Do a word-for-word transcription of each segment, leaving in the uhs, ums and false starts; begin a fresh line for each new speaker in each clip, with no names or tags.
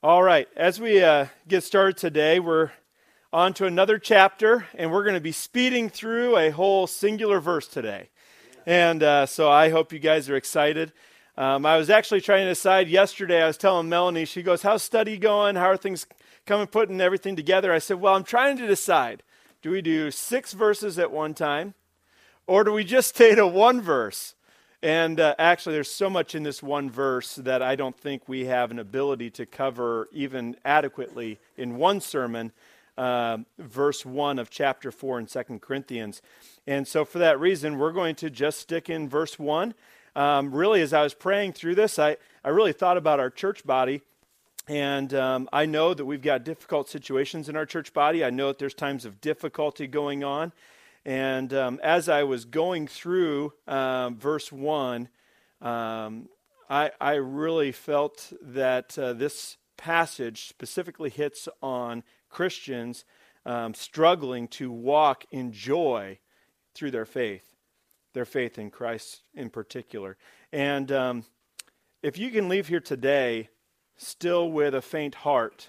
All right, as we uh, get started today, we're on to another chapter, and we're going to be speeding through a whole singular verse today. And uh, so I hope you guys are excited. Um, I was actually trying to decide yesterday, I was telling Melanie, she goes, how's study going? How are things coming, putting everything together? I said, well, I'm trying to decide. Do we do six verses at one time, or do we just stay to one verse? And uh, actually, there's so much in this one verse that I don't think we have an ability to cover even adequately in one sermon, uh, verse one of chapter four in Second Corinthians. And so for that reason, we're going to just stick in verse one. Um, really, as I was praying through this, I, I really thought about our church body. And um, I know that we've got difficult situations in our church body. I know that there's times of difficulty going on. And um, as I was going through um, verse one, um, I, I really felt that uh, this passage specifically hits on Christians um, struggling to walk in joy through their faith, their faith in Christ in particular. And um, if you can leave here today still with a faint heart,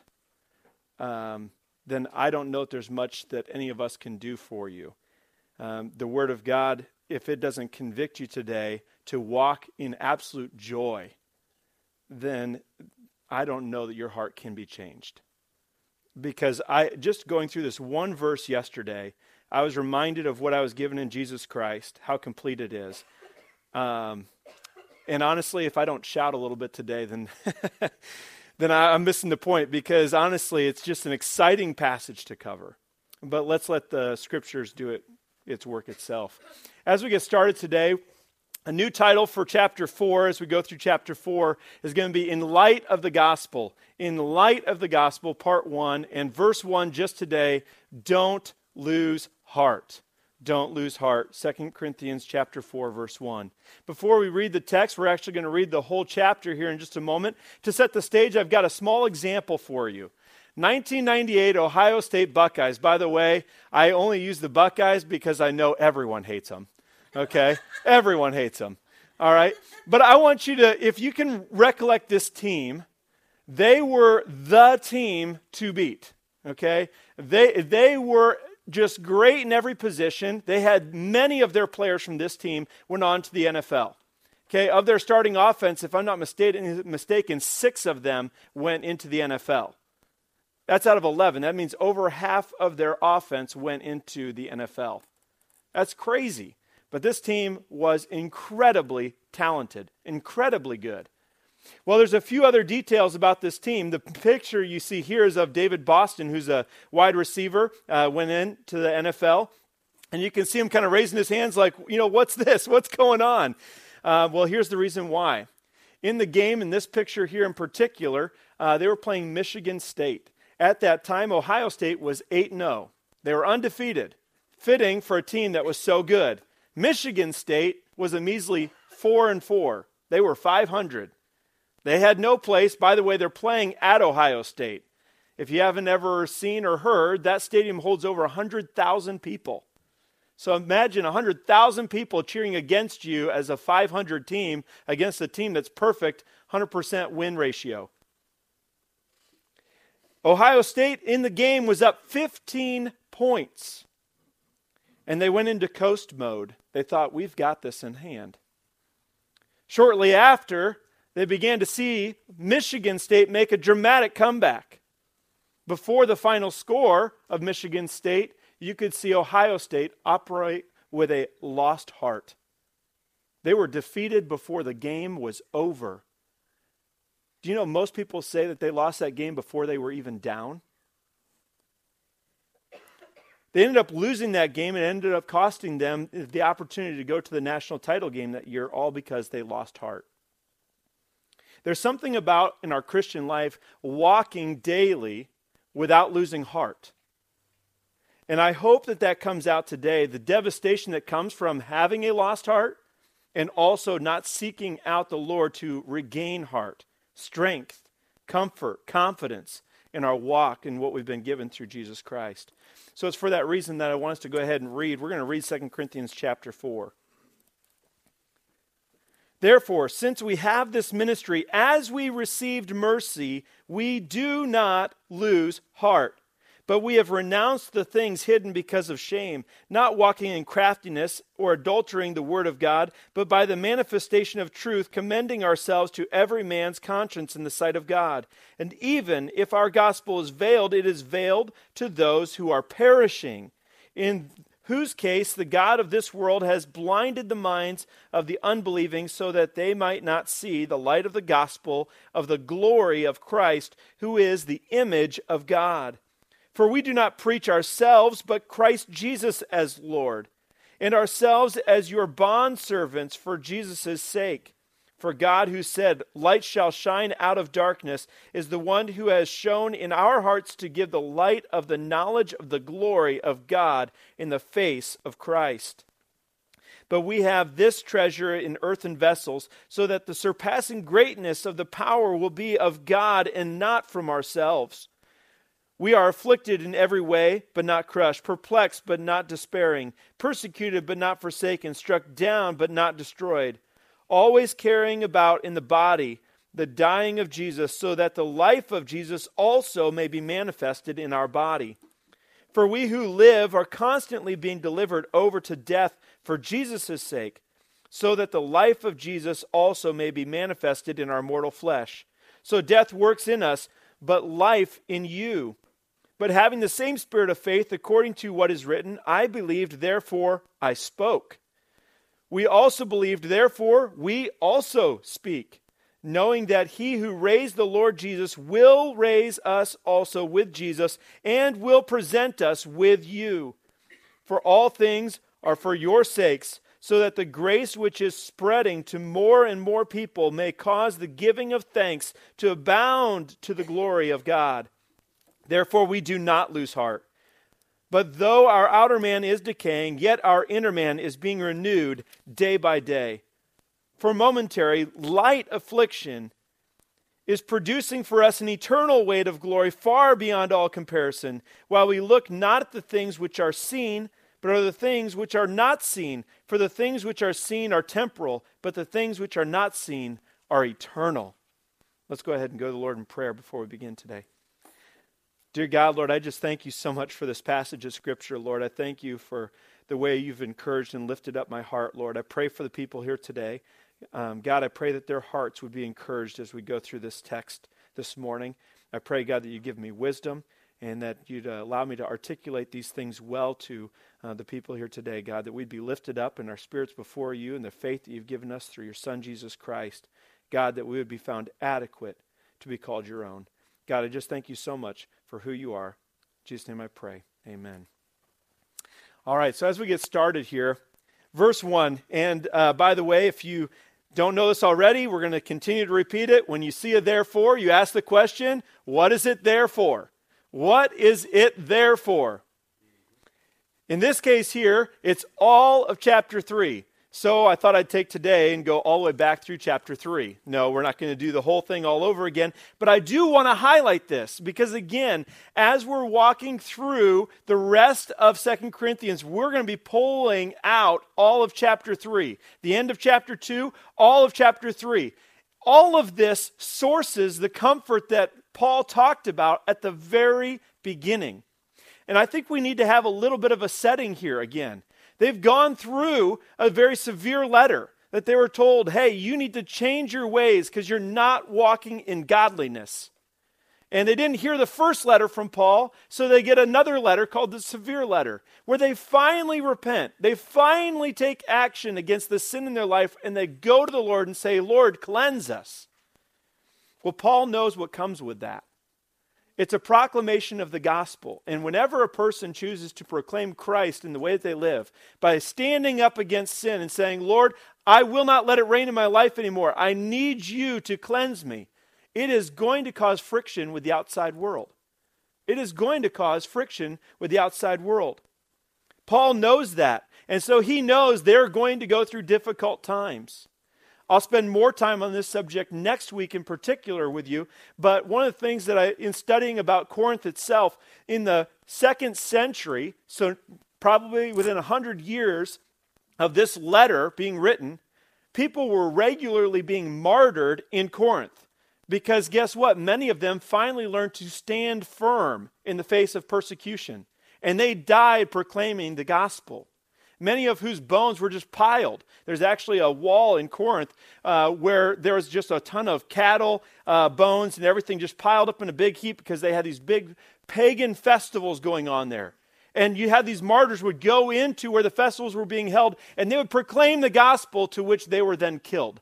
um, then I don't know if there's much that any of us can do for you. Um, the Word of God, if it doesn't convict you today to walk in absolute joy, then I don't know that your heart can be changed. Because I just going through this one verse yesterday, I was reminded of what I was given in Jesus Christ, how complete it is. Um, and honestly, if I don't shout a little bit today, then then I, I'm missing the point, because honestly, it's just an exciting passage to cover. But let's let the Scriptures do it. Its work itself. As we get started today, a new title for chapter four, as we go through chapter four, is going to be In Light of the Gospel. In Light of the Gospel, part one, and verse one just today, don't lose heart. Don't lose heart. Second Corinthians chapter four, verse one. Before we read the text, we're actually going to read the whole chapter here in just a moment. To set the stage, I've got a small example for you. nineteen ninety-eight Ohio State Buckeyes. By the way, I only use the Buckeyes because I know everyone hates them. Okay? Everyone hates them. All right? But I want you to, if you can recollect this team, they were the team to beat. Okay? They they were just great in every position. They had many of their players from this team went on to the N F L. Okay? Of their starting offense, if I'm not mistaken, mistaken, six of them went into the N F L. That's out of eleven. That means over half of their offense went into the N F L. That's crazy. But this team was incredibly talented, incredibly good. Well, there's a few other details about this team. The picture you see here is of David Boston, who's a wide receiver, uh, went into the N F L. And you can see him kind of raising his hands like, you know, what's this? What's going on? Uh, well, here's the reason why. In the game, in this picture here in particular, uh, they were playing Michigan State. At that time, Ohio State was eight and oh. They were undefeated, fitting for a team that was so good. Michigan State was a measly four and four. They were five hundred. They had no place. By the way, they're playing at Ohio State. If you haven't ever seen or heard, that stadium holds over one hundred thousand people. So imagine one hundred thousand people cheering against you as a five hundred team against a team that's perfect, one hundred percent win ratio. Ohio State in the game was up fifteen points. And they went into coast mode. They thought, we've got this in hand. Shortly after, they began to see Michigan State make a dramatic comeback. Before the final score of Michigan State, you could see Ohio State operate with a lost heart. They were defeated before the game was over. Do you know most people say that they lost that game before they were even down? They ended up losing that game and ended up costing them the opportunity to go to the national title game that year, all because they lost heart. There's something about, in our Christian life, walking daily without losing heart. And I hope that that comes out today, the devastation that comes from having a lost heart and also not seeking out the Lord to regain heart, strength, comfort, confidence in our walk and what we've been given through Jesus Christ. So it's for that reason that I want us to go ahead and read. We're going to read Second Corinthians chapter four. Therefore, since we have this ministry, as we received mercy, we do not lose heart. But we have renounced the things hidden because of shame, not walking in craftiness or adulterating the word of God, but by the manifestation of truth, commending ourselves to every man's conscience in the sight of God. And even if our gospel is veiled, it is veiled to those who are perishing, in whose case the God of this world has blinded the minds of the unbelieving so that they might not see the light of the gospel of the glory of Christ, who is the image of God. For we do not preach ourselves, but Christ Jesus as Lord, and ourselves as your bondservants for Jesus' sake. For God, who said, "Light shall shine out of darkness," is the one who has shown in our hearts to give the light of the knowledge of the glory of God in the face of Christ. But we have this treasure in earthen vessels, so that the surpassing greatness of the power will be of God and not from ourselves. We are afflicted in every way, but not crushed, perplexed, but not despairing, persecuted, but not forsaken, struck down, but not destroyed, always carrying about in the body the dying of Jesus, so that the life of Jesus also may be manifested in our body. For we who live are constantly being delivered over to death for Jesus' sake, so that the life of Jesus also may be manifested in our mortal flesh. So death works in us, but life in you. But having the same spirit of faith, according to what is written, I believed, therefore I spoke. We also believed, therefore we also speak, knowing that he who raised the Lord Jesus will raise us also with Jesus and will present us with you. For all things are for your sakes, so that the grace which is spreading to more and more people may cause the giving of thanks to abound to the glory of God. Therefore we do not lose heart. But though our outer man is decaying, yet our inner man is being renewed day by day. For momentary, light affliction is producing for us an eternal weight of glory far beyond all comparison, while we look not at the things which are seen, but are the things which are not seen. For the things which are seen are temporal, but the things which are not seen are eternal. Let's go ahead and go to the Lord in prayer before we begin today. Dear God, Lord, I just thank you so much for this passage of Scripture, Lord. I thank you for the way you've encouraged and lifted up my heart, Lord. I pray for the people here today. Um, God, I pray that their hearts would be encouraged as we go through this text this morning. I pray, God, that you give me wisdom and that you'd uh, allow me to articulate these things well to uh, the people here today, God, that we'd be lifted up in our spirits before you and the faith that you've given us through your Son, Jesus Christ. God, that we would be found adequate to be called your own. God, I just thank you so much for who you are. In Jesus' name I pray. Amen. All right, so as we get started here, verse one, and uh, by the way, if you don't know this already, we're going to continue to repeat it. When you see a therefore, you ask the question, what is it there for? What is it there for? In this case here, it's all of chapter three. So I thought I'd take today and go all the way back through chapter three. No, we're not going to do the whole thing all over again, but I do want to highlight this because, again, as we're walking through the rest of Second Corinthians, we're going to be pulling out all of chapter three. The end of chapter two, all of chapter three. All of this sources the comfort that Paul talked about at the very beginning. And I think we need to have a little bit of a setting here again. They've gone through a very severe letter that they were told, hey, you need to change your ways because you're not walking in godliness. And they didn't hear the first letter from Paul, so they get another letter called the severe letter, where they finally repent. They finally take action against the sin in their life, and they go to the Lord and say, Lord, cleanse us. Well, Paul knows what comes with that. It's a proclamation of the gospel. And whenever a person chooses to proclaim Christ in the way that they live, by standing up against sin and saying, Lord, I will not let it reign in my life anymore. I need you to cleanse me. It is going to cause friction with the outside world. It is going to cause friction with the outside world. Paul knows that. And so he knows they're going to go through difficult times. I'll spend more time on this subject next week in particular with you, but one of the things that I, in studying about Corinth itself, in the second century, so probably within a hundred years of this letter being written, people were regularly being martyred in Corinth. Because guess what? Many of them finally learned to stand firm in the face of persecution. And they died proclaiming the gospel. Many of whose bones were just piled. There's actually a wall in Corinth uh, where there was just a ton of cattle, uh, bones, and everything just piled up in a big heap because they had these big pagan festivals going on there. And you had these martyrs would go into where the festivals were being held, and they would proclaim the gospel, to which they were then killed.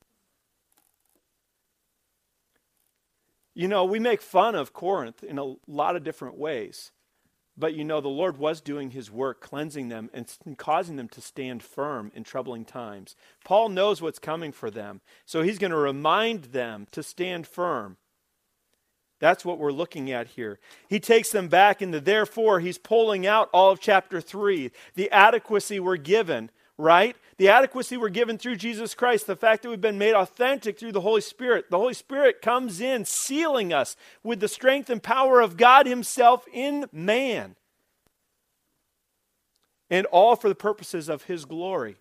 You know, we make fun of Corinth in a lot of different ways. But you know, the Lord was doing his work, cleansing them and causing them to stand firm in troubling times. Paul knows what's coming for them, so he's going to remind them to stand firm. That's what we're looking at here. He takes them back into therefore. He's pulling out all of chapter three. The adequacy we're given, right? The adequacy we're given through Jesus Christ. The fact that we've been made authentic through the Holy Spirit. The Holy Spirit comes in, sealing us with the strength and power of God himself in man. And all for the purposes of his glory.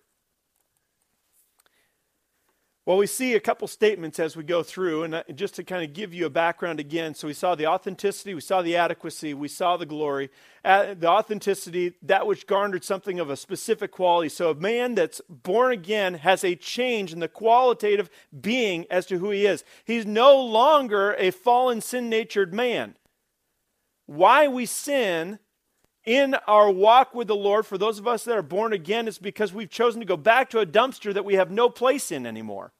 Well, we see a couple statements as we go through, and just to kind of give you a background again. So we saw the authenticity, we saw the adequacy, we saw the glory. Uh, the authenticity, that which garnered something of a specific quality. So a man that's born again has a change in the qualitative being as to who he is. He's no longer a fallen, sin-natured man. Why we sin in our walk with the Lord, for those of us that are born again, is because we've chosen to go back to a dumpster that we have no place in anymore.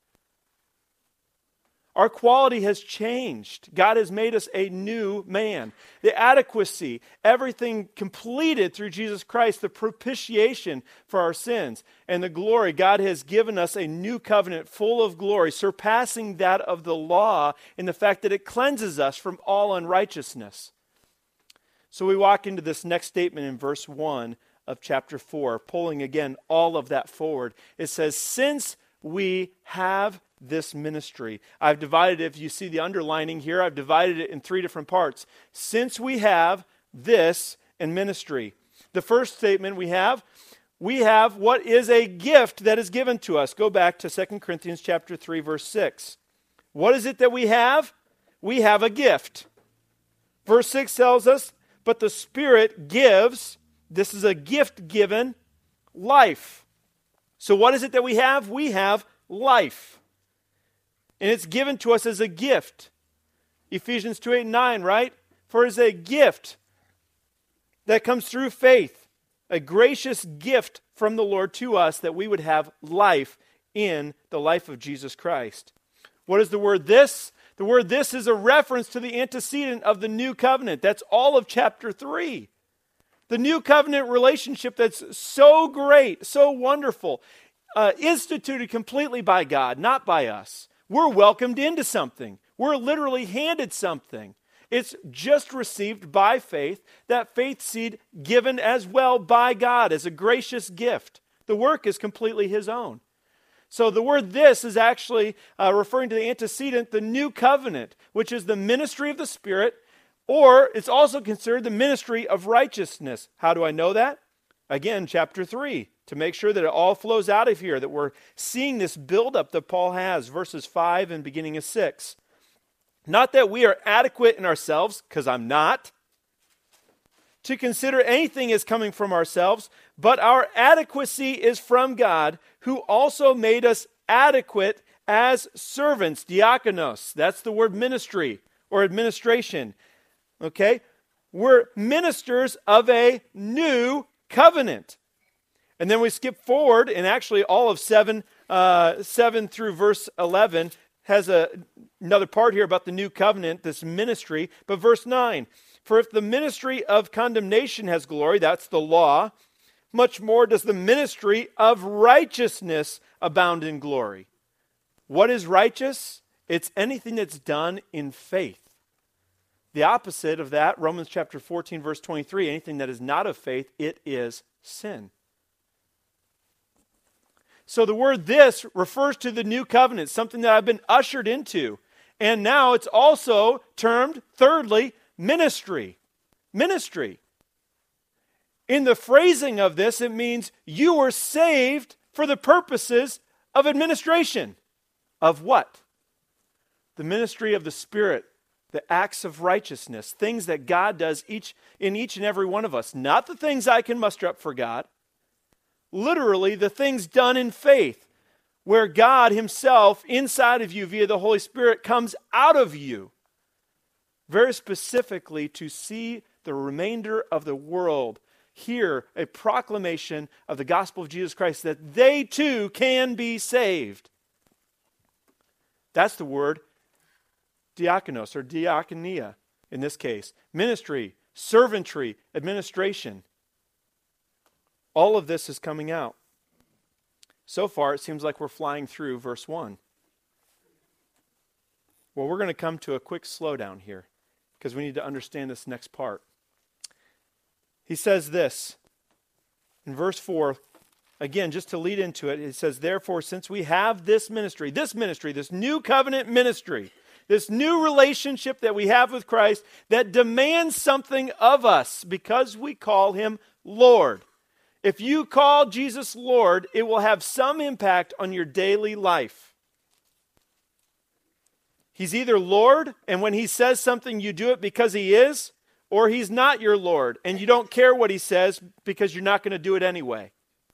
Our quality has changed. God has made us a new man. The adequacy, everything completed through Jesus Christ, the propitiation for our sins. And the glory, God has given us a new covenant full of glory, surpassing that of the law in the fact that it cleanses us from all unrighteousness. So we walk into this next statement in verse one of chapter four, pulling again all of that forward. It says, since we have this ministry. I've divided it, if you see the underlining here, I've divided it in three different parts. Since we have this in ministry. The first statement we have, we have what is a gift that is given to us. Go back to Second Corinthians chapter three, verse six. What is it that we have? We have a gift. Verse six tells us, but the Spirit gives, this is a gift given, life. So what is it that we have? We have life. And it's given to us as a gift. Ephesians two, eight, and nine, right? For it is a gift that comes through faith. A gracious gift from the Lord to us that we would have life in the life of Jesus Christ. What is the word this? The word this is a reference to the antecedent of the new covenant. That's all of chapter three. The new covenant relationship that's so great, so wonderful, uh, instituted completely by God, not by us. We're welcomed into something. We're literally handed something. It's just received by faith, that faith seed given as well by God as a gracious gift. The work is completely his own. So the word this is actually uh, referring to the antecedent, the new covenant, which is the ministry of the Spirit, or it's also considered the ministry of righteousness. How do I know that? Again, chapter three, to make sure that it all flows out of here, that we're seeing this buildup that Paul has, verses five and beginning of six. Not that we are adequate in ourselves, because I'm not, to consider anything as coming from ourselves, but our adequacy is from God, who also made us adequate as servants, diakonos. That's the word ministry or administration. Okay? We're ministers of a new covenant. And then we skip forward, and actually all of seven, uh, seven through verse eleven has a, another part here about the new covenant, this ministry. But verse nine, for if the ministry of condemnation has glory, that's the law, much more does the ministry of righteousness abound in glory. What is righteous? It's anything that's done in faith. The opposite of that, Romans chapter fourteen, verse twenty-three, anything that is not of faith, it is sin. So the word this refers to the new covenant, something that I've been ushered into. And now it's also termed, thirdly, ministry. Ministry. In the phrasing of this, it means you were saved for the purposes of administration. Of what? The ministry of the Spirit, the acts of righteousness, things that God does each in each and every one of us. Not the things I can muster up for God. Literally, the things done in faith, where God himself inside of you via the Holy Spirit comes out of you, very specifically to see the remainder of the world hear a proclamation of the gospel of Jesus Christ, that they too can be saved. That's the word diakonos, or diakonia in this case. Ministry, servantry, administration. All of this is coming out. So far, it seems like we're flying through verse one. Well, we're going to come to a quick slowdown here, because we need to understand this next part. He says this in verse four, again, just to lead into it, he says, therefore, since we have this ministry, this ministry, this new covenant ministry, this new relationship that we have with Christ that demands something of us because we call him Lord. If you call Jesus Lord, it will have some impact on your daily life. He's either Lord, and when he says something, you do it because he is, or he's not your Lord, and you don't care what he says because you're not going to do it anyway.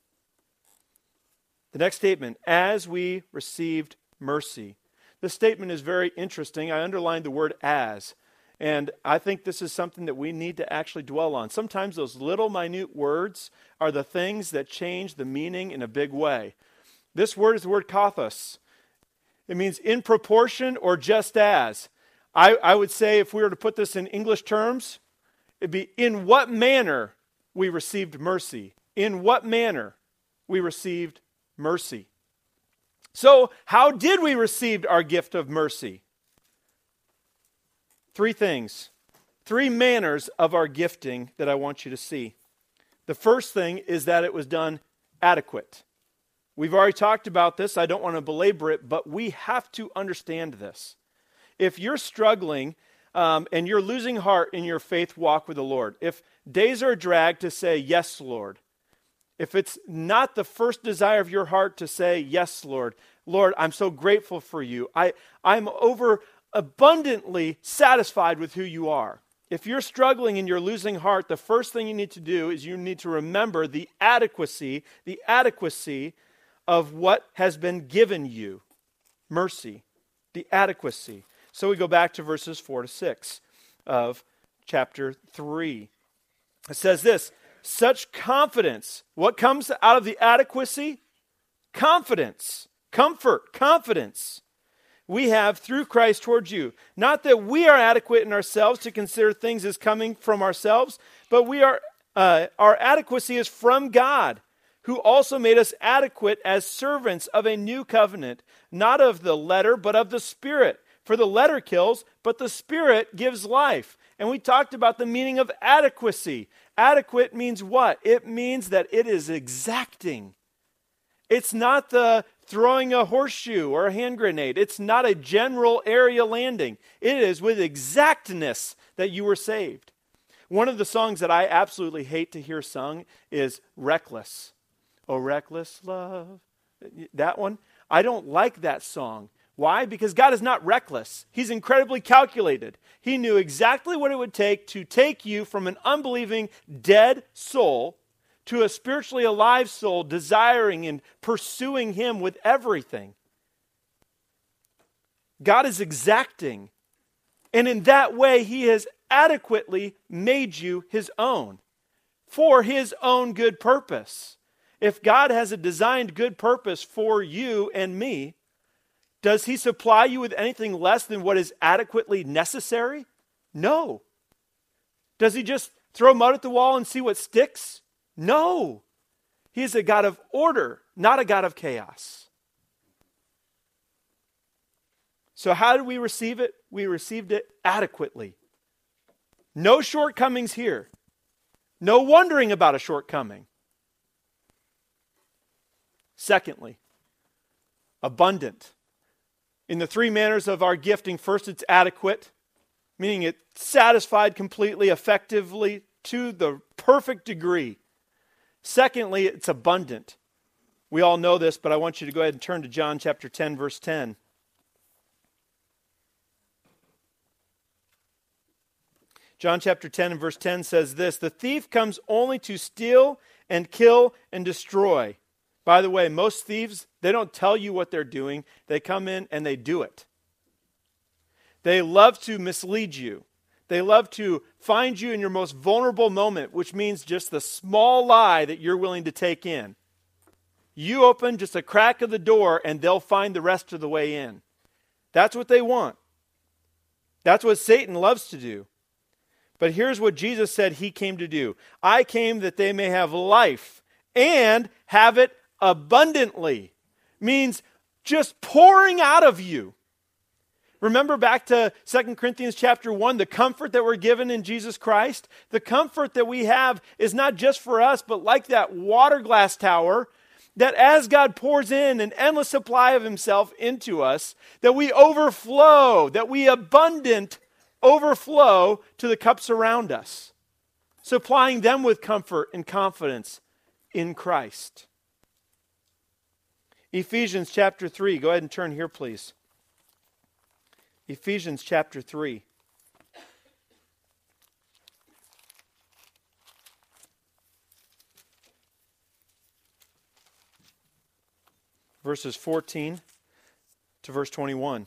The next statement, as we received mercy. This statement is very interesting. I underlined the word as, and I think this is something that we need to actually dwell on. Sometimes those little minute words are the things that change the meaning in a big way. This word is the word kathos. It means in proportion or just as. I, I would say if we were to put this in English terms, it'd be in what manner we received mercy. In what manner we received mercy. So, how did we receive our gift of mercy? Three things. Three manners of our gifting that I want you to see. The first thing is that it was done adequate. We've already talked about this. I don't want to belabor it, but we have to understand this. If you're struggling um, and you're losing heart in your faith walk with the Lord, if days are a drag to say, yes, Lord, if it's not the first desire of your heart to say, yes, Lord, Lord, I'm so grateful for you. I, I'm over abundantly satisfied with who you are. If you're struggling and you're losing heart, the first thing you need to do is you need to remember the adequacy, the adequacy of what has been given you. Mercy, the adequacy. So we go back to verses four to six of chapter three. It says this, such confidence. What comes out of the adequacy? Confidence, comfort, confidence. We have through Christ towards you. Not that we are adequate in ourselves to consider things as coming from ourselves, but we are uh, our adequacy is from God, who also made us adequate as servants of a new covenant, not of the letter, but of the Spirit. For the letter kills, but the Spirit gives life. And we talked about the meaning of adequacy. Adequate means what? It means that it is exacting. It's not the throwing a horseshoe or a hand grenade. It's not a general area landing. It is with exactness that you were saved. One of the songs that I absolutely hate to hear sung is Reckless. Oh, reckless love. That one. I don't like that song. Why? Because God is not reckless. He's incredibly calculated. He knew exactly what it would take to take you from an unbelieving, dead soul to a spiritually alive soul, desiring and pursuing Him with everything. God is exacting. And in that way, He has adequately made you His own for His own good purpose. If God has a designed good purpose for you and me, does He supply you with anything less than what is adequately necessary? No. Does He just throw mud at the wall and see what sticks? No. He is a God of order, not a God of chaos. So how did we receive it? We received it adequately. No shortcomings here. No wondering about a shortcoming. Secondly, abundant. In the three manners of our gifting, first it's adequate, meaning it's satisfied completely, effectively, to the perfect degree. Secondly, it's abundant. We all know this, but I want you to go ahead and turn to John chapter ten, verse ten. John chapter ten and verse ten says this, "The thief comes only to steal and kill and destroy." By the way, most thieves, they don't tell you what they're doing. They come in and they do it. They love to mislead you. They love to find you in your most vulnerable moment, which means just the small lie that you're willing to take in. You open just a crack of the door and they'll find the rest of the way in. That's what they want. That's what Satan loves to do. But here's what Jesus said he came to do. I came that they may have life and have it abundantly. Means just pouring out of you. Remember back to Second Corinthians chapter one, the comfort that we're given in Jesus Christ? The comfort that we have is not just for us, but like that water glass tower, that as God pours in an endless supply of himself into us, that we overflow, that we abundant overflow to the cups around us, supplying them with comfort and confidence in Christ. Ephesians chapter three, go ahead and turn here, please. Ephesians chapter three. Verses fourteen to verse twenty-one.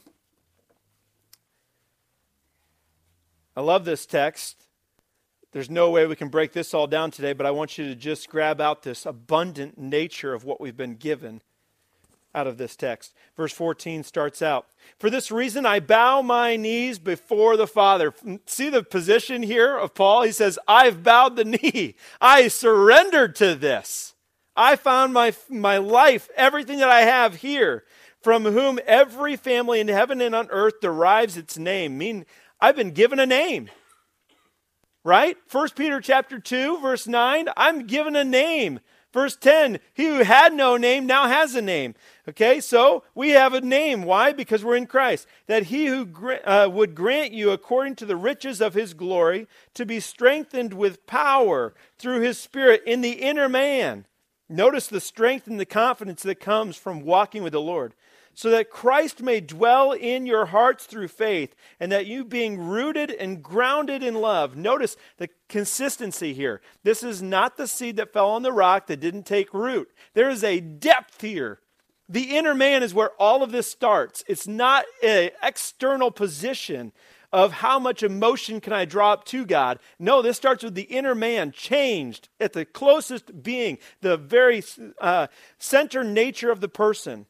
I love this text. There's no way we can break this all down today, but I want you to just grab out this abundant nature of what we've been given out of this text. Verse fourteen starts out, "For this reason I bow my knees before the Father." See the position here of Paul? He says, I've bowed the knee. I surrendered to this. I found my, my life, everything that I have here, from whom every family in heaven and on earth derives its name. I mean, I've been given a name. Right? First Peter chapter two, verse nine, I'm given a name. Verse ten, he who had no name now has a name. Okay, so we have a name. Why? Because we're in Christ. That he who uh, would grant you according to the riches of his glory to be strengthened with power through his Spirit in the inner man. Notice the strength and the confidence that comes from walking with the Lord. So that Christ may dwell in your hearts through faith, and that you being rooted and grounded in love. Notice the consistency here. This is not the seed that fell on the rock that didn't take root. There is a depth here. The inner man is where all of this starts. It's not an external position of how much emotion can I draw up to God. No, this starts with the inner man changed at the closest being, the very uh, center nature of the person.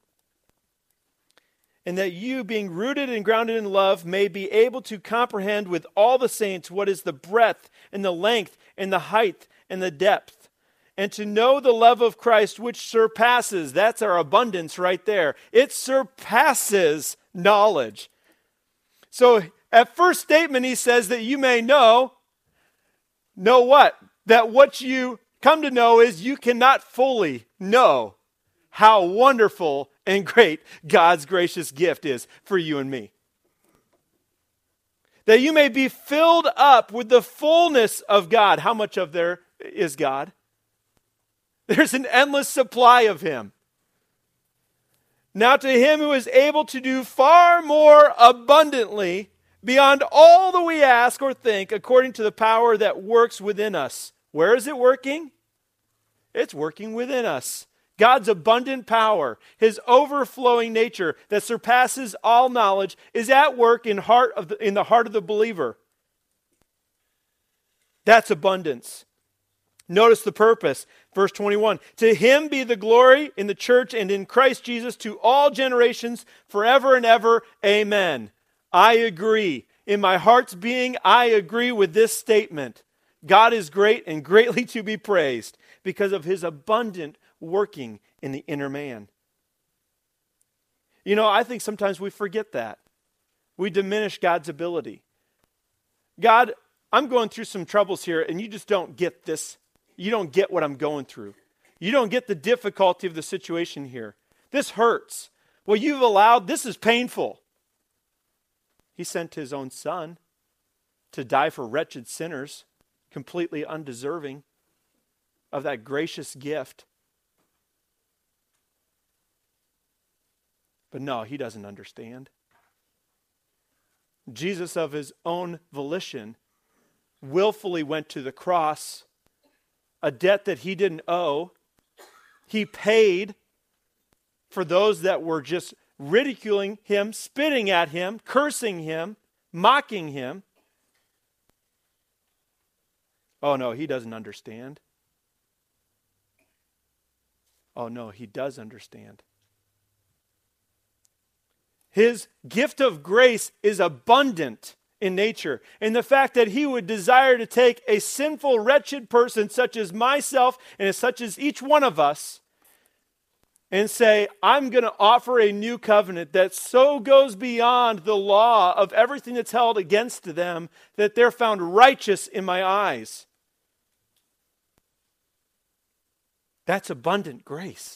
And that you, being rooted and grounded in love, may be able to comprehend with all the saints what is the breadth and the length and the height and the depth, and to know the love of Christ which surpasses, that's our abundance right there, it surpasses knowledge. So at first statement he says that you may know, know what? That what you come to know is you cannot fully know how wonderful and great God's gracious gift is for you and me. That you may be filled up with the fullness of God. How much of there is God? There's an endless supply of him. Now to him who is able to do far more abundantly beyond all that we ask or think, according to the power that works within us. Where is it working? It's working within us. God's abundant power, his overflowing nature that surpasses all knowledge, is at work in heart of the, in the heart of the believer. That's abundance. Notice the purpose. Verse twenty-one. To him be the glory in the church and in Christ Jesus to all generations forever and ever. Amen. I agree. In my heart's being, I agree with this statement. God is great and greatly to be praised because of his abundant working in the inner man. You know, I think sometimes we forget that. We diminish God's ability. God, I'm going through some troubles here, and you just don't get this. You don't get what I'm going through. You don't get the difficulty of the situation here. This hurts. Well, you've allowed, this is painful. He sent his own son to die for wretched sinners, completely undeserving of that gracious gift. But no, he doesn't understand. Jesus, of his own volition, willfully went to the cross, a debt that he didn't owe. He paid for those that were just ridiculing him, spitting at him, cursing him, mocking him. Oh no, he doesn't understand. Oh no, he does understand. His gift of grace is abundant in nature. And the fact that he would desire to take a sinful, wretched person such as myself and such as each one of us and say, I'm going to offer a new covenant that so goes beyond the law of everything that's held against them that they're found righteous in my eyes. That's abundant grace.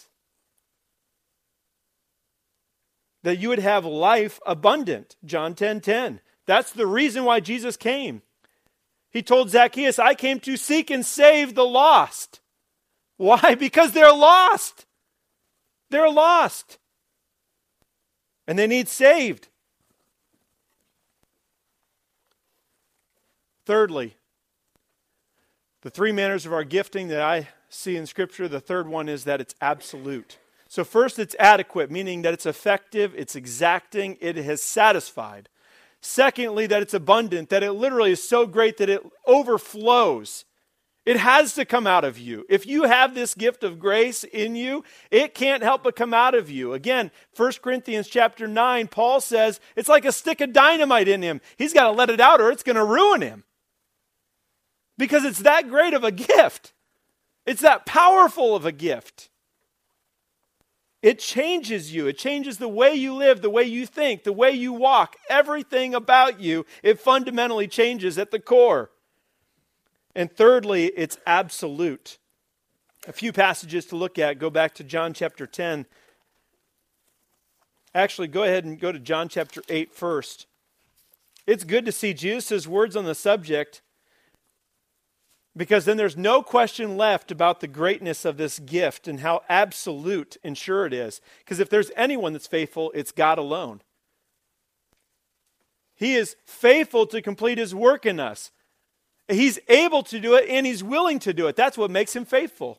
That you would have life abundant. John ten ten. That's the reason why Jesus came. He told Zacchaeus, I came to seek and save the lost. Why? Because they're lost. They're lost. And they need saved. Thirdly, the three manners of our gifting that I see in Scripture, the third one is that it's absolute. So first, it's adequate, meaning that it's effective, it's exacting, it has satisfied. Secondly, that it's abundant, that it literally is so great that it overflows. It has to come out of you. If you have this gift of grace in you, it can't help but come out of you. Again, First Corinthians chapter nine, Paul says it's like a stick of dynamite in him. He's got to let it out or it's going to ruin him. Because it's that great of a gift. It's that powerful of a gift. It changes you. It changes the way you live, the way you think, the way you walk. Everything about you, it fundamentally changes at the core. And thirdly, it's absolute. A few passages to look at. Go back to John chapter ten. Actually, go ahead and go to John chapter eight first. It's good to see Jesus' words on the subject, because then there's no question left about the greatness of this gift and how absolute and sure it is. Because if there's anyone that's faithful, it's God alone. He is faithful to complete his work in us. He's able to do it and he's willing to do it. That's what makes him faithful.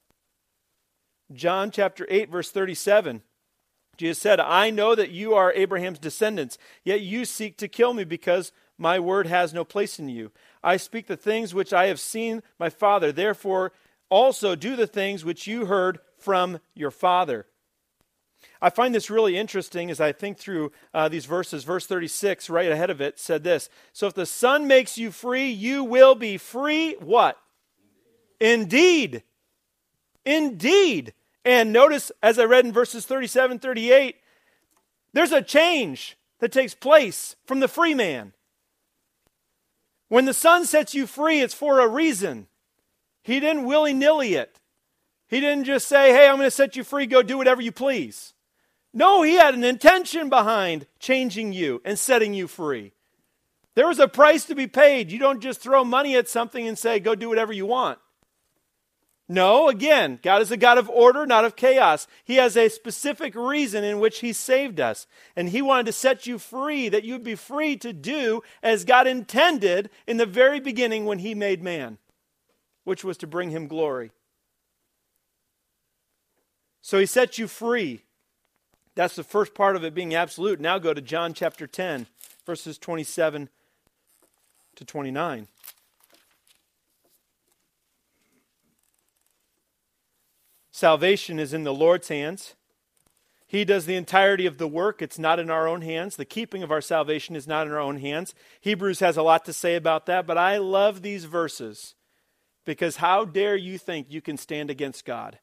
John chapter eight, verse thirty-seven. Jesus said, I know that you are Abraham's descendants, yet you seek to kill me because my word has no place in you. I speak the things which I have seen my Father. Therefore, also do the things which you heard from your father. I find this really interesting as I think through uh, these verses. Verse thirty-six, right ahead of it, said this. So if the Son makes you free, you will be free, what? Indeed. Indeed. And notice, as I read in verses thirty-seven, thirty-eight, there's a change that takes place from the free man. When the Son sets you free, it's for a reason. He didn't willy-nilly it. He didn't just say, hey, I'm going to set you free, go do whatever you please. No, he had an intention behind changing you and setting you free. There was a price to be paid. You don't just throw money at something and say, go do whatever you want. No, again, God is a God of order, not of chaos. He has a specific reason in which he saved us. And he wanted to set you free, that you'd be free to do as God intended in the very beginning when he made man, which was to bring him glory. So he set you free. That's the first part of it being absolute. Now go to John chapter ten, verses twenty-seven to twenty-nine. Salvation is in the Lord's hands. He does the entirety of the work. It's not in our own hands. The keeping of our salvation is not in our own hands. Hebrews has a lot to say about that, but I love these verses because how dare you think you can stand against God?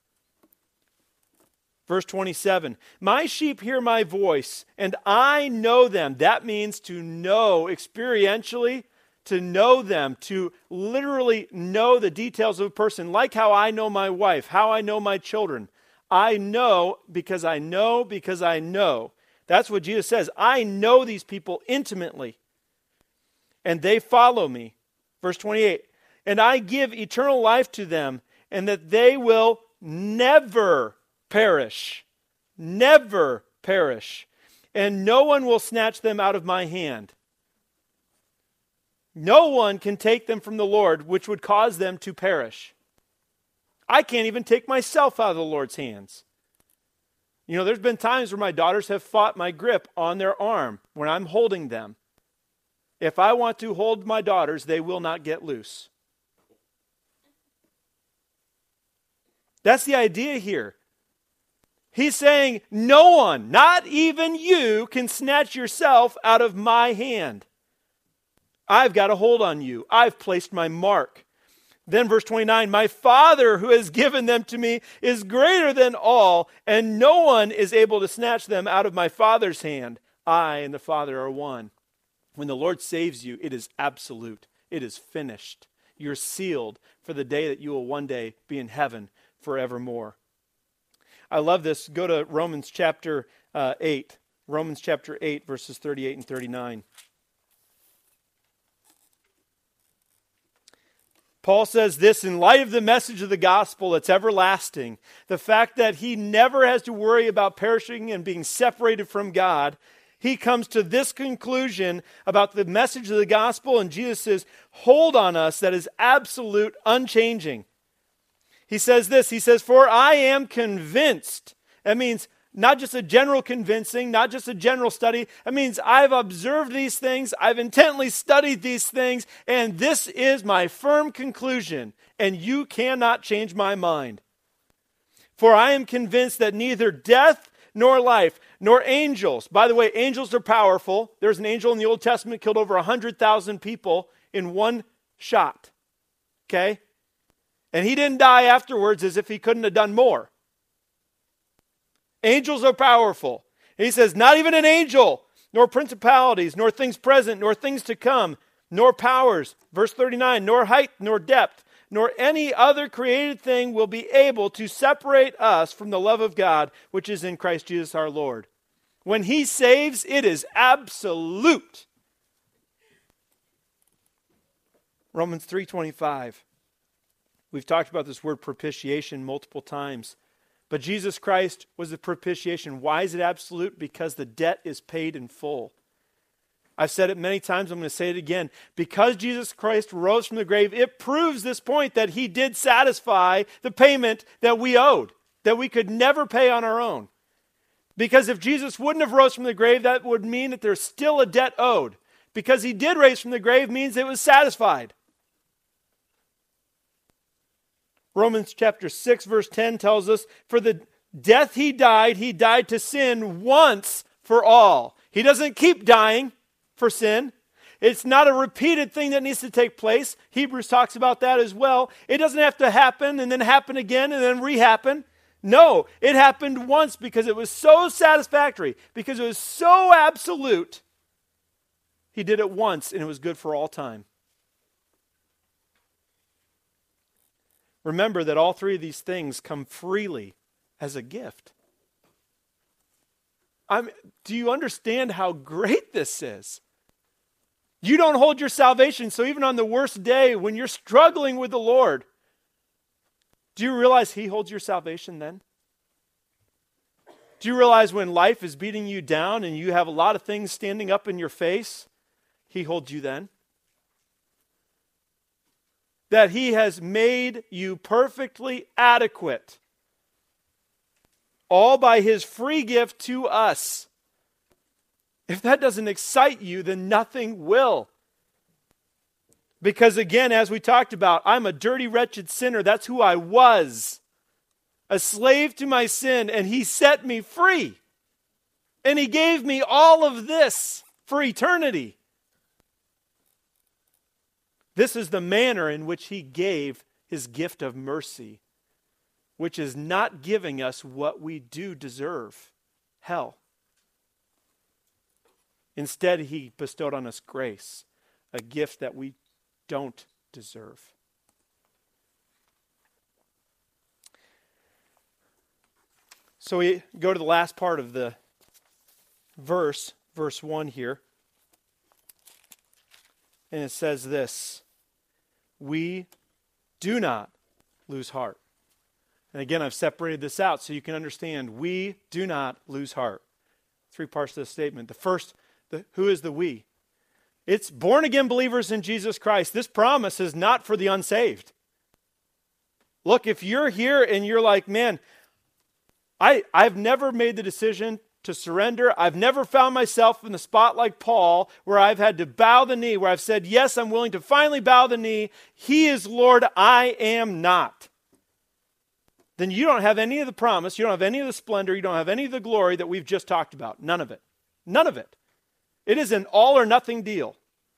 Verse twenty-seven, my sheep hear my voice, and I know them. That means to know experientially, to know them, to literally know the details of a person, like how I know my wife, how I know my children. I know because I know because I know. That's what Jesus says. I know these people intimately, and they follow me. Verse twenty-eight, and I give eternal life to them, and that they will never perish. Never perish, and no one will snatch them out of my hand. No one can take them from the Lord, which would cause them to perish. I can't even take myself out of the Lord's hands. You know, there's been times where my daughters have fought my grip on their arm when I'm holding them. If I want to hold my daughters, they will not get loose. That's the idea here. He's saying, no one, not even you, can snatch yourself out of my hand. I've got a hold on you. I've placed my mark. Then verse twenty-nine, my Father who has given them to me is greater than all, and no one is able to snatch them out of my Father's hand. I and the Father are one. When the Lord saves you, it is absolute. It is finished. You're sealed for the day that you will one day be in heaven forevermore. I love this. Go to Romans chapter uh, eight. Romans chapter eight, verses thirty-eight and thirty-nine. Paul says this, in light of the message of the gospel, it's everlasting. The fact that he never has to worry about perishing and being separated from God. He comes to this conclusion about the message of the gospel and Jesus' hold on us that is absolute, unchanging. He says this, he says, for I am convinced. That means not just a general convincing, not just a general study. That means I've observed these things, I've intently studied these things, and this is my firm conclusion, and you cannot change my mind. For I am convinced that neither death nor life, nor angels. By the way, angels are powerful. There's an angel in the Old Testament killed over one hundred thousand people in one shot. Okay? And he didn't die afterwards as if he couldn't have done more. Angels are powerful. And he says, not even an angel, nor principalities, nor things present, nor things to come, nor powers. Verse thirty-nine, nor height, nor depth, nor any other created thing will be able to separate us from the love of God, which is in Christ Jesus our Lord. When he saves, it is absolute. Romans three twenty-five. We've talked about this word propitiation multiple times. But Jesus Christ was the propitiation. Why is it absolute? Because the debt is paid in full. I've said it many times. I'm going to say it again. Because Jesus Christ rose from the grave, it proves this point that he did satisfy the payment that we owed, that we could never pay on our own. Because if Jesus wouldn't have rose from the grave, that would mean that there's still a debt owed. Because he did raise from the grave means it was satisfied. Romans chapter six verse ten tells us, for the death he died, he died to sin once for all. He doesn't keep dying for sin. It's not a repeated thing that needs to take place. Hebrews talks about that as well. It doesn't have to happen and then happen again and then re-happen. No, it happened once because it was so satisfactory, because it was so absolute. He did it once and it was good for all time. Remember that all three of these things come freely as a gift. I'm, do you understand how great this is? You don't hold your salvation, so even on the worst day when you're struggling with the Lord, do you realize he holds your salvation then? Do you realize when life is beating you down and you have a lot of things standing up in your face, he holds you then? That he has made you perfectly adequate, all by his free gift to us. If that doesn't excite you, then nothing will. Because again, as we talked about, I'm a dirty, wretched sinner. That's who I was. A slave to my sin, and he set me free. And he gave me all of this for eternity. This is the manner in which he gave his gift of mercy, which is not giving us what we do deserve, hell. Instead, he bestowed on us grace, a gift that we don't deserve. So we go to the last part of the verse, verse one here. And it says this, we do not lose heart. And again, I've separated this out so you can understand. We do not lose heart. Three parts to the statement. The first, the, who is the we? It's born-again believers in Jesus Christ. This promise is not for the unsaved. Look, if you're here and you're like, man, I, I've never made the decision to surrender. I've never found myself in the spot like Paul where I've had to bow the knee, where I've said, yes, I'm willing to finally bow the knee. He is Lord, I am not. Then you don't have any of the promise, you don't have any of the splendor, you don't have any of the glory that we've just talked about. None of it. None of it. It is an all or nothing deal.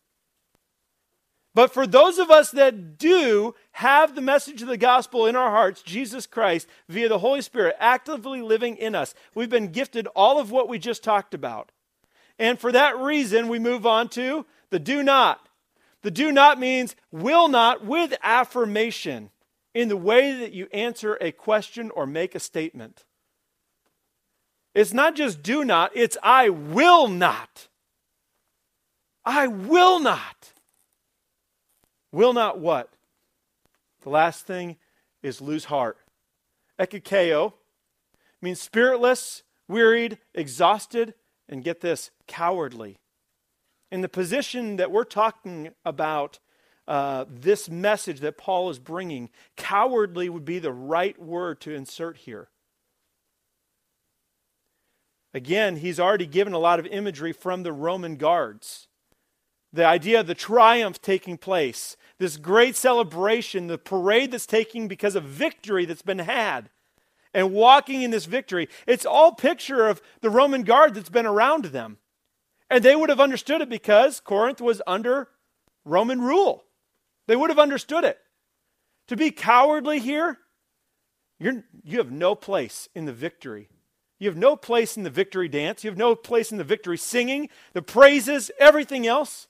But for those of us that do have the message of the gospel in our hearts, Jesus Christ, via the Holy Spirit, actively living in us, we've been gifted all of what we just talked about. And for that reason, we move on to the do not. The do not means will not with affirmation in the way that you answer a question or make a statement. It's not just do not, it's I will not. I will not. Will not what? The last thing is lose heart. Ekikeo means spiritless, wearied, exhausted, and get this, cowardly. In the position that we're talking about, uh, this message that Paul is bringing, cowardly would be the right word to insert here. Again, he's already given a lot of imagery from the Roman guards. The idea of the triumph taking place, this great celebration, the parade that's taking because of victory that's been had, and walking in this victory, it's all picture of the Roman guard that's been around them. And they would have understood it because Corinth was under Roman rule. They would have understood it. To be cowardly here, you're, you have no place in the victory. You have no place in the victory dance. You have no place in the victory singing, the praises, everything else.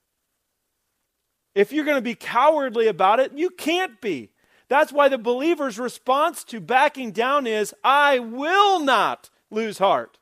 If you're going to be cowardly about it, you can't be. That's why the believer's response to backing down is, I will not lose heart.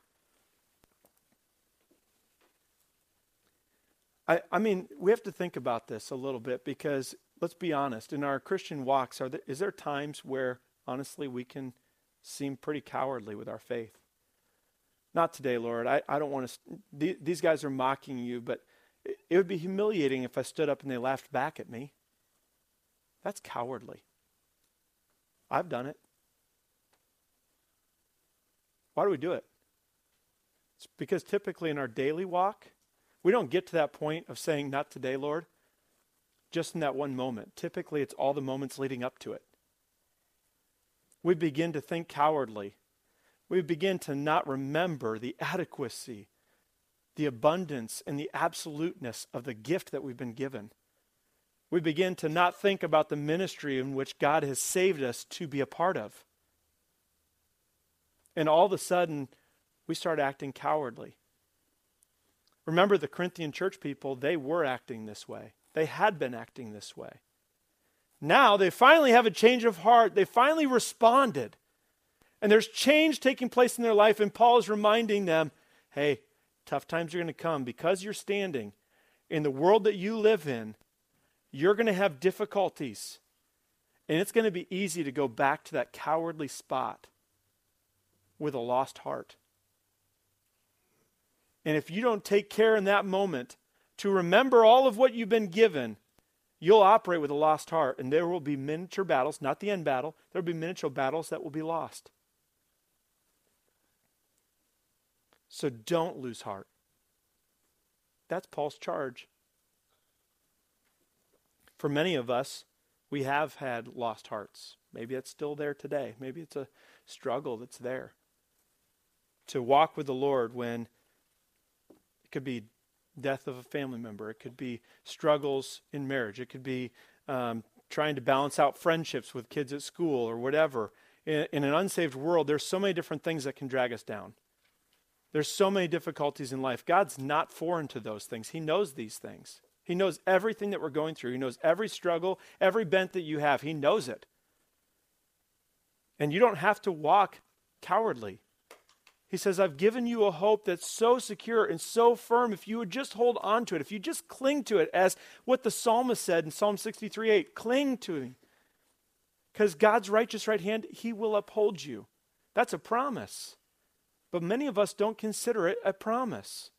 I, I mean, we have to think about this a little bit because, let's be honest, in our Christian walks, are there, is there times where, honestly, we can seem pretty cowardly with our faith? Not today, Lord. I, I don't want to, these guys are mocking you, but it would be humiliating if I stood up and they laughed back at me. That's cowardly. I've done it. Why do we do it? It's because typically in our daily walk, we don't get to that point of saying, not today, Lord, just in that one moment. Typically, it's all the moments leading up to it. We begin to think cowardly. We begin to not remember the adequacy, the abundance, and the absoluteness of the gift that we've been given. We begin to not think about the ministry in which God has saved us to be a part of. And all of a sudden, we start acting cowardly. Remember the Corinthian church people, they were acting this way. They had been acting this way. Now they finally have a change of heart. They finally responded. And there's change taking place in their life, and Paul is reminding them, hey, tough times are going to come. Because you're standing in the world that you live in, you're going to have difficulties. And it's going to be easy to go back to that cowardly spot with a lost heart. And if you don't take care in that moment to remember all of what you've been given, you'll operate with a lost heart. And there will be miniature battles, not the end battle. There will be miniature battles that will be lost. So don't lose heart. That's Paul's charge. For many of us, we have had lost hearts. Maybe it's still there today. Maybe it's a struggle that's there. To walk with the Lord when it could be death of a family member. It could be struggles in marriage. It could be um, trying to balance out friendships with kids at school or whatever. In, in an unsaved world, there's so many different things that can drag us down. There's so many difficulties in life. God's not foreign to those things. He knows these things. He knows everything that we're going through. He knows every struggle, every bent that you have. He knows it. And you don't have to walk cowardly. He says, I've given you a hope that's so secure and so firm. If you would just hold on to it, if you just cling to it, as what the psalmist said in Psalm sixty-three eight, cling to him. Because God's righteous right hand, he will uphold you. That's a promise. but many of us don't consider it a promise.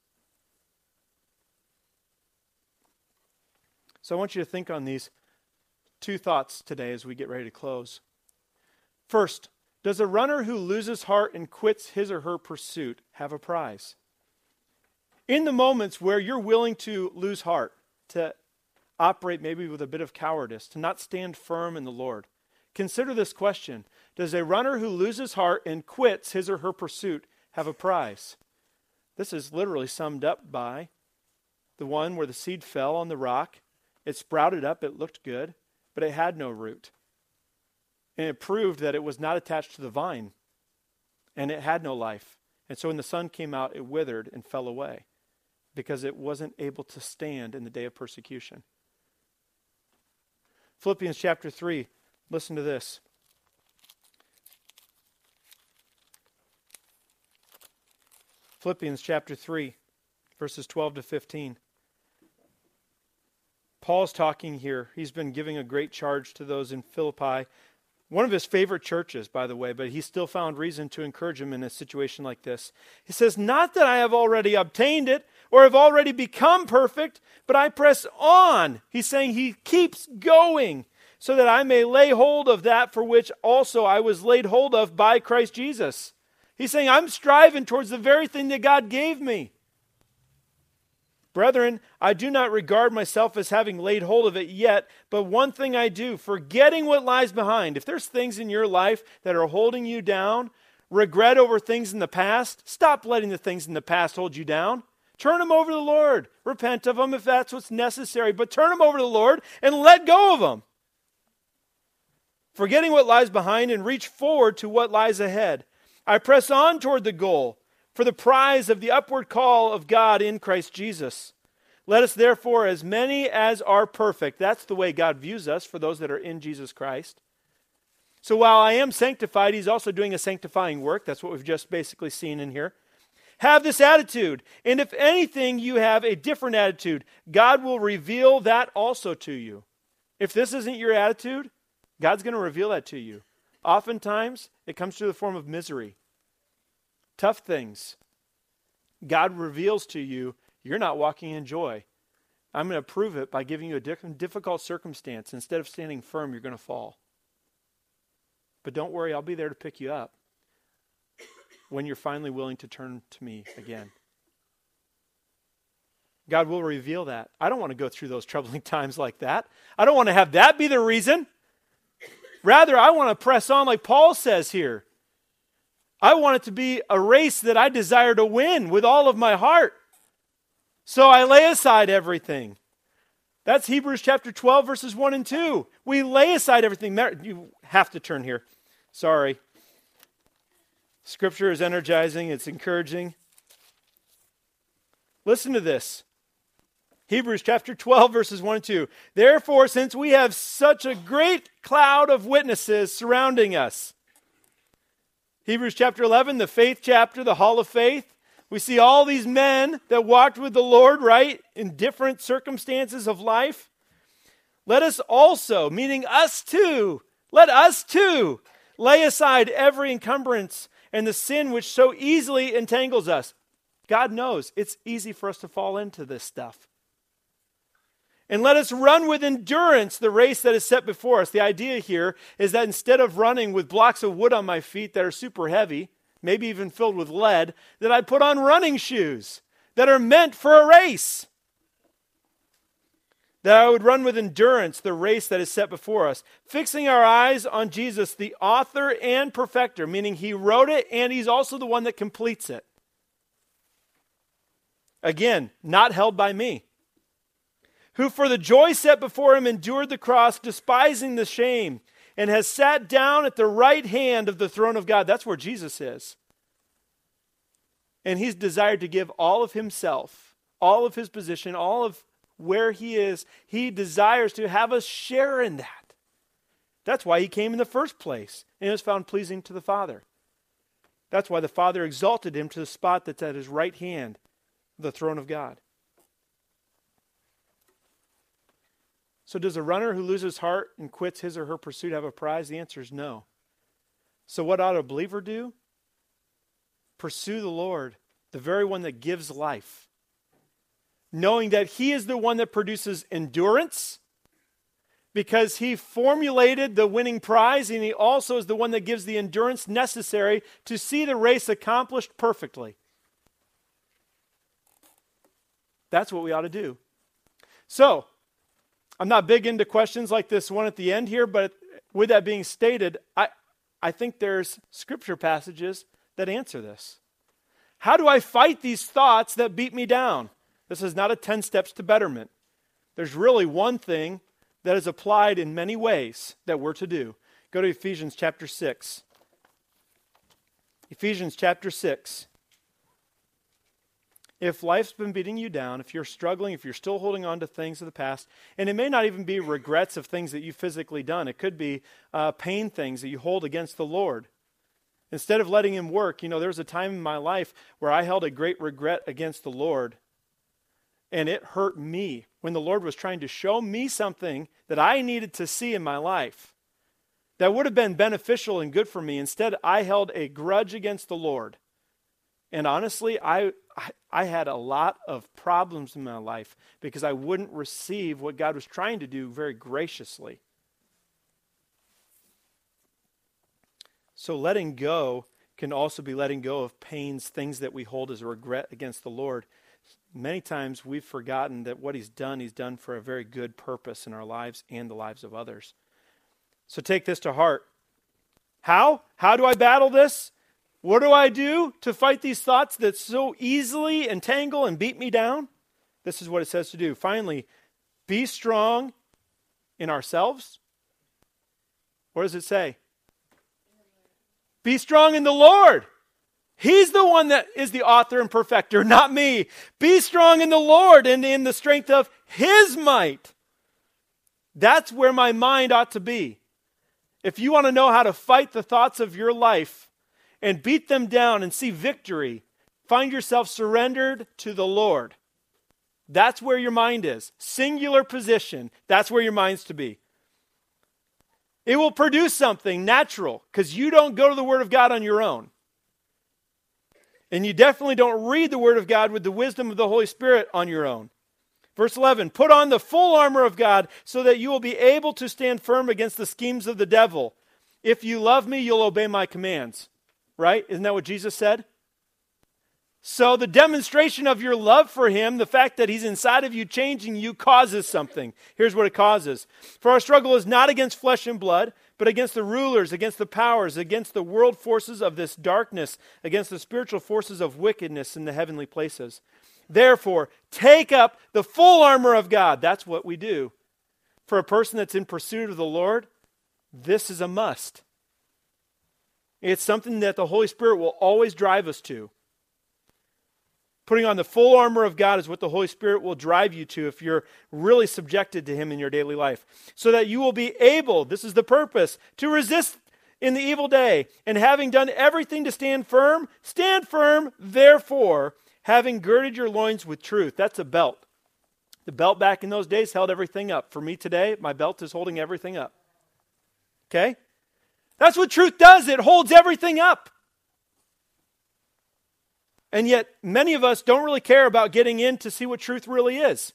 So I want you to think on these two thoughts today as we get ready to close. First, does a runner who loses heart and quits his or her pursuit have a prize? In the moments where you're willing to lose heart, to operate maybe with a bit of cowardice, to not stand firm in the Lord, consider this question. Does a runner who loses heart and quits his or her pursuit have a prize? This is literally summed up by the one where the seed fell on the rock. It sprouted up, it looked good, but it had no root. And it proved that it was not attached to the vine, and it had no life. And so when the sun came out, it withered and fell away because it wasn't able to stand in the day of persecution. Philippians chapter three, listen to this. Philippians chapter three, verses twelve to fifteen. Paul's talking here. He's been giving a great charge to those in Philippi. One of his favorite churches, by the way, but he still found reason to encourage him in a situation like this. He says, not that I have already obtained it or have already become perfect, but I press on. He's saying he keeps going so that I may lay hold of that for which also I was laid hold of by Christ Jesus. He's saying I'm striving towards the very thing that God gave me. Brethren, I do not regard myself as having laid hold of it yet, but one thing I do, forgetting what lies behind. If there's things in your life that are holding you down, regret over things in the past, stop letting the things in the past hold you down. Turn them over to the Lord. Repent of them if that's what's necessary, but turn them over to the Lord and let go of them. Forgetting what lies behind and reach forward to what lies ahead. I press on toward the goal, for the prize of the upward call of God in Christ Jesus. Let us therefore, as many as are perfect, that's the way God views us for those that are in Jesus Christ. So while I am sanctified, he's also doing a sanctifying work. That's what we've just basically seen in here. Have this attitude, and if anything you have a different attitude, God will reveal that also to you. If this isn't your attitude, God's going to reveal that to you. Oftentimes, it comes through the form of misery. Tough things. God reveals to you, you're not walking in joy. I'm going to prove it by giving you a difficult circumstance. Instead of standing firm, you're going to fall. But don't worry, I'll be there to pick you up when you're finally willing to turn to me again. God will reveal that. I don't want to go through those troubling times like that. I don't want to have that be the reason. Rather, I want to press on like Paul says here. I want it to be a race that I desire to win with all of my heart. So I lay aside everything. That's Hebrews chapter twelve, verses one and two. We lay aside everything. You have to turn here. Sorry. Scripture is energizing. It's encouraging. Listen to this. Hebrews chapter twelve, verses one and two. Therefore, since we have such a great cloud of witnesses surrounding us. Hebrews chapter eleven, the faith chapter, the hall of faith. We see all these men that walked with the Lord, right, in different circumstances of life. Let us also, meaning us too, let us too lay aside every encumbrance and the sin which so easily entangles us. God knows it's easy for us to fall into this stuff. And let us run with endurance the race that is set before us. The idea here is that instead of running with blocks of wood on my feet that are super heavy, maybe even filled with lead, that I put on running shoes that are meant for a race. That I would run with endurance the race that is set before us, fixing our eyes on Jesus, the author and perfecter, meaning he wrote it and he's also the one that completes it. Again, not held by me. Who for the joy set before him endured the cross, despising the shame, and has sat down at the right hand of the throne of God. That's where Jesus is. And he's desired to give all of himself, all of his position, all of where he is. He desires to have us share in that. That's why he came in the first place, and was found pleasing to the Father. That's why the Father exalted him to the spot that's at his right hand, the throne of God. So does a runner who loses heart and quits his or her pursuit have a prize? The answer is no. So what ought a believer do? pursue the Lord, the very one that gives life, knowing that he is the one that produces endurance, because he formulated the winning prize, and he also is the one that gives the endurance necessary to see the race accomplished perfectly. That's what we ought to do. So, I'm not big into questions like this one at the end here, but with that being stated, I, I think there's scripture passages that answer this. How do I fight these thoughts that beat me down? This is not a ten steps to betterment. There's really one thing that is applied in many ways that we're to do. Go to Ephesians chapter six. Ephesians chapter six. If life's been beating you down, if you're struggling, if you're still holding on to things of the past, and it may not even be regrets of things that you've physically done. It could be uh, pain things that you hold against the Lord. Instead of letting him work, you know, there was a time in my life where I held a great regret against the Lord, and it hurt me when the Lord was trying to show me something that I needed to see in my life that would have been beneficial and good for me. Instead, I held a grudge against the Lord. And honestly, I, I I had a lot of problems in my life because I wouldn't receive what God was trying to do very graciously. So letting go can also be letting go of pains, things that we hold as a regret against the Lord. Many times we've forgotten that what he's done, he's done for a very good purpose in our lives and the lives of others. So take this to heart. How? How do I battle this? What do I do to fight these thoughts that so easily entangle and beat me down? This is what it says to do. Finally, be strong in ourselves. What does it say? Be strong in the Lord. He's the one that is the author and perfecter, not me. Be strong in the Lord and in the strength of his might. That's where my mind ought to be. If you want to know how to fight the thoughts of your life and beat them down and see victory, find yourself surrendered to the Lord. That's where your mind is. Singular position. That's where your mind's to be. It will produce something natural because you don't go to the Word of God on your own. And you definitely don't read the Word of God with the wisdom of the Holy Spirit on your own. Verse eleven, put on the full armor of God so that you will be able to stand firm against the schemes of the devil. If you love me, you'll obey my commands. Right? Isn't that what Jesus said? So the demonstration of your love for him, the fact that he's inside of you, changing you, causes something. Here's what it causes. For our struggle is not against flesh and blood, but against the rulers, against the powers, against the world forces of this darkness, against the spiritual forces of wickedness in the heavenly places. Therefore, take up the full armor of God. That's what we do. For a person that's in pursuit of the Lord, this is a must. It's something that the Holy Spirit will always drive us to. Putting on the full armor of God is what the Holy Spirit will drive you to if you're really subjected to him in your daily life. So that you will be able, this is the purpose, to resist in the evil day. And having done everything to stand firm, stand firm, therefore, having girded your loins with truth. That's a belt. The belt back in those days held everything up. For me today, my belt is holding everything up. Okay? That's what truth does. It holds everything up. And yet, many of us don't really care about getting in to see what truth really is.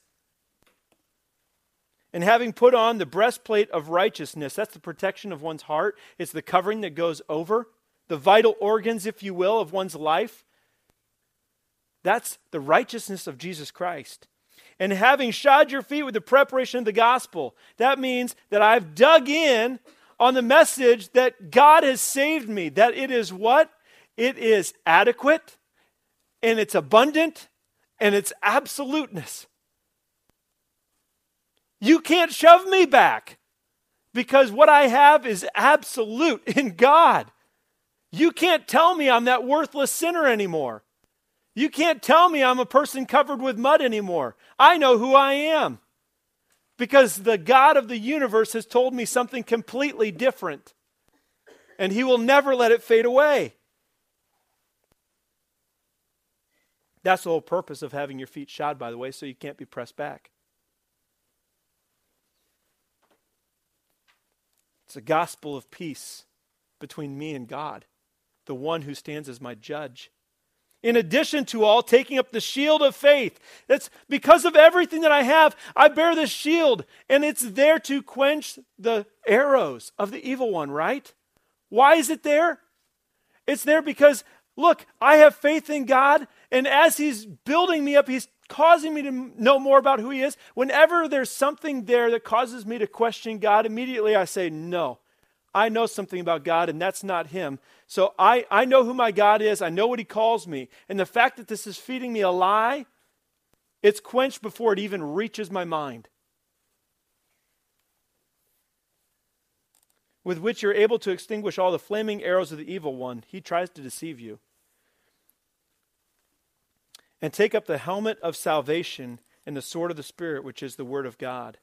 And having put on the breastplate of righteousness, that's the protection of one's heart. It's the covering that goes over the vital organs, if you will, of one's life. That's the righteousness of Jesus Christ. And having shod your feet with the preparation of the gospel, that means that I've dug in on the message that God has saved me, that it is what? It is adequate, and it's abundant, and it's absoluteness. You can't shove me back because what I have is absolute in God. You can't tell me I'm that worthless sinner anymore. You can't tell me I'm a person covered with mud anymore. I know who I am. Because the God of the universe has told me something completely different. And he will never let it fade away. That's the whole purpose of having your feet shod, by the way, so you can't be pressed back. It's a gospel of peace between me and God, the one who stands as my judge. In addition to all, taking up the shield of faith. That's because of everything that I have, I bear this shield, and it's there to quench the arrows of the evil one, right? Why is it there? It's there because, look, I have faith in God, and as He's building me up, He's causing me to know more about who He is. Whenever there's something there that causes me to question God, immediately I say, no, I know something about God, and that's not Him. So I, I know who my God is. I know what He calls me. And the fact that this is feeding me a lie, it's quenched before it even reaches my mind. With which you're able to extinguish all the flaming arrows of the evil one. He tries to deceive you. And take up the helmet of salvation and the sword of the Spirit, which is the Word of God.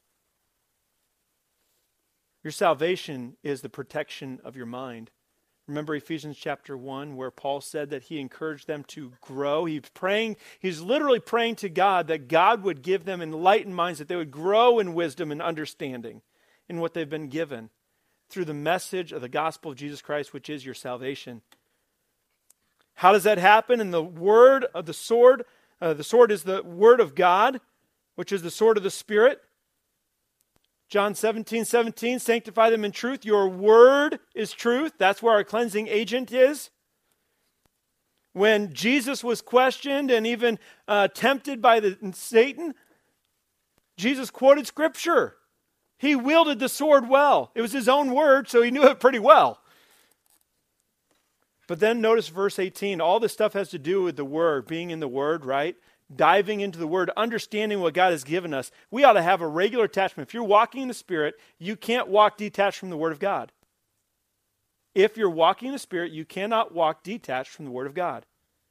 Your salvation is the protection of your mind. Remember Ephesians chapter one, where Paul said that he encouraged them to grow. He's praying, he's literally praying to God that God would give them enlightened minds, that they would grow in wisdom and understanding in what they've been given through the message of the gospel of Jesus Christ, which is your salvation. How does that happen? In the word of the sword, uh, the sword is the word of God, which is the sword of the Spirit. John seventeen, seventeen, sanctify them in truth. Your word is truth. That's where our cleansing agent is. When Jesus was questioned and even uh, tempted by the, Satan, Jesus quoted Scripture. He wielded the sword well. It was His own word, so He knew it pretty well. But then notice verse eighteen. All this stuff has to do with the Word, being in the Word, right? Diving into the Word, understanding what God has given us. We ought to have a regular attachment. If you're walking in the Spirit, you can't walk detached from the Word of God. If you're walking in the Spirit, you cannot walk detached from the Word of God.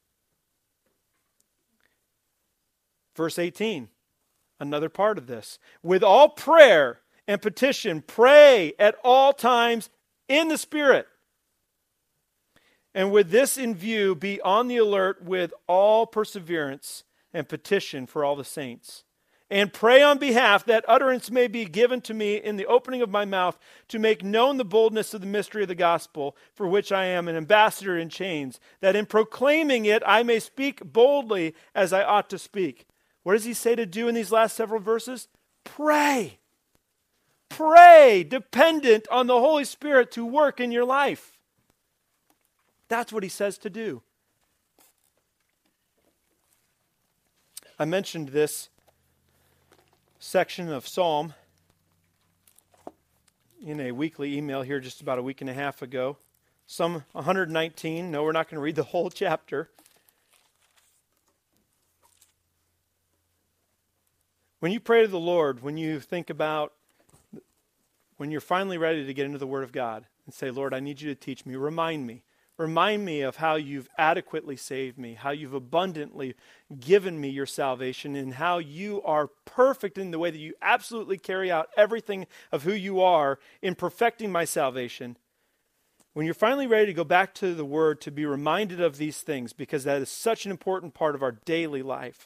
Verse eighteen, another part of this. With all prayer and petition, pray at all times in the Spirit. And with this in view, be on the alert with all perseverance and petition for all the saints. And pray on behalf that utterance may be given to me in the opening of my mouth to make known the boldness of the mystery of the gospel, for which I am an ambassador in chains, that in proclaiming it I may speak boldly as I ought to speak. What does he say to do in these last several verses? Pray. Pray, dependent on the Holy Spirit to work in your life. That's what he says to do. I mentioned this section of Psalm in a weekly email here just about a week and a half ago. Psalm one hundred nineteen. No, we're not going to read the whole chapter. When you pray to the Lord, when you think about, when you're finally ready to get into the Word of God and say, Lord, I need you to teach me, remind me. Remind me of how you've adequately saved me, how you've abundantly given me your salvation, and how you are perfect in the way that you absolutely carry out everything of who you are in perfecting my salvation. When you're finally ready to go back to the Word to be reminded of these things, because that is such an important part of our daily life,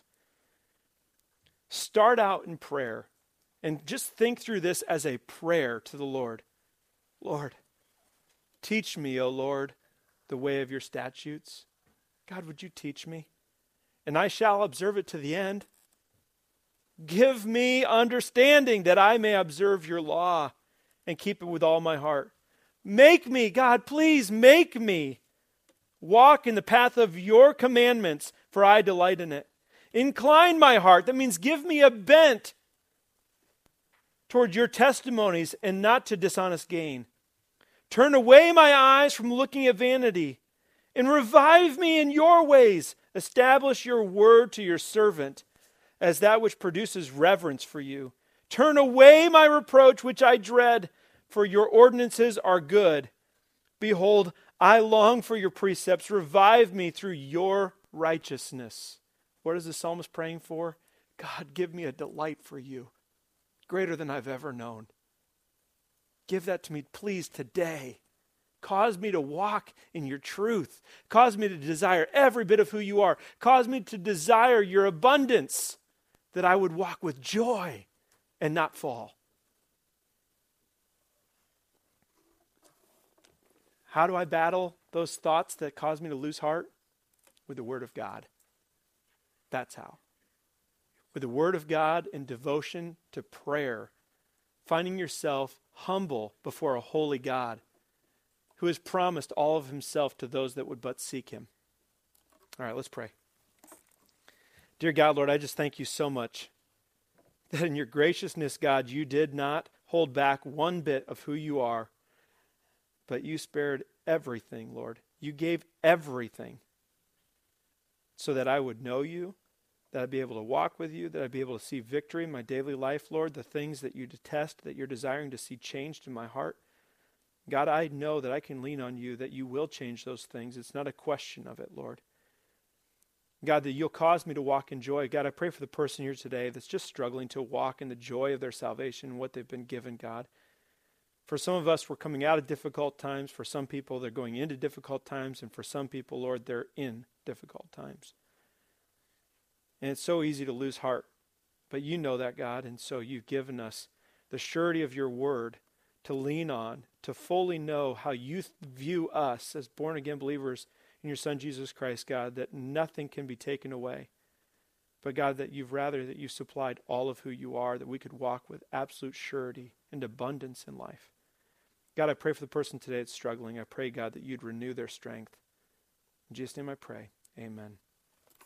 start out in prayer and just think through this as a prayer to the Lord. Lord, teach me, O Lord, the way of your statutes. God, would you teach me? And I shall observe it to the end. Give me understanding that I may observe your law and keep it with all my heart. Make me, God, please make me walk in the path of your commandments, for I delight in it. Incline my heart. That means give me a bent toward your testimonies and not to dishonest gain. Turn away my eyes from looking at vanity, and revive me in your ways. Establish your word to your servant as that which produces reverence for you. Turn away my reproach which I dread, for your ordinances are good. Behold, I long for your precepts. Revive me through your righteousness. What is the psalmist praying for? God, give me a delight for you, greater than I've ever known. Give that to me, please, today. Cause me to walk in your truth. Cause me to desire every bit of who you are. Cause me to desire your abundance, that I would walk with joy and not fall. How do I battle those thoughts that cause me to lose heart? With the Word of God. That's how. With the Word of God and devotion to prayer, finding yourself humble before a holy God who has promised all of himself to those that would but seek him. All right, let's pray. Dear God, Lord, I just thank you so much that in your graciousness, God, you did not hold back one bit of who you are, but you spared everything, Lord. You gave everything so that I would know you, that I'd be able to walk with you, that I'd be able to see victory in my daily life, Lord, the things that you detest, that you're desiring to see changed in my heart. God, I know that I can lean on you, that you will change those things. It's not a question of it, Lord. God, that you'll cause me to walk in joy. God, I pray for the person here today that's just struggling to walk in the joy of their salvation and what they've been given, God. For some of us, we're coming out of difficult times. For some people, they're going into difficult times. And for some people, Lord, they're in difficult times. And it's so easy to lose heart. But you know that, God, and so you've given us the surety of your word to lean on, to fully know how you th- view us as born-again believers in your Son, Jesus Christ, God, that nothing can be taken away. But God, that you've rather that you supplied all of who you are, that we could walk with absolute surety and abundance in life. God, I pray for the person today that's struggling. I pray, God, that you'd renew their strength. In Jesus' name I pray. Amen.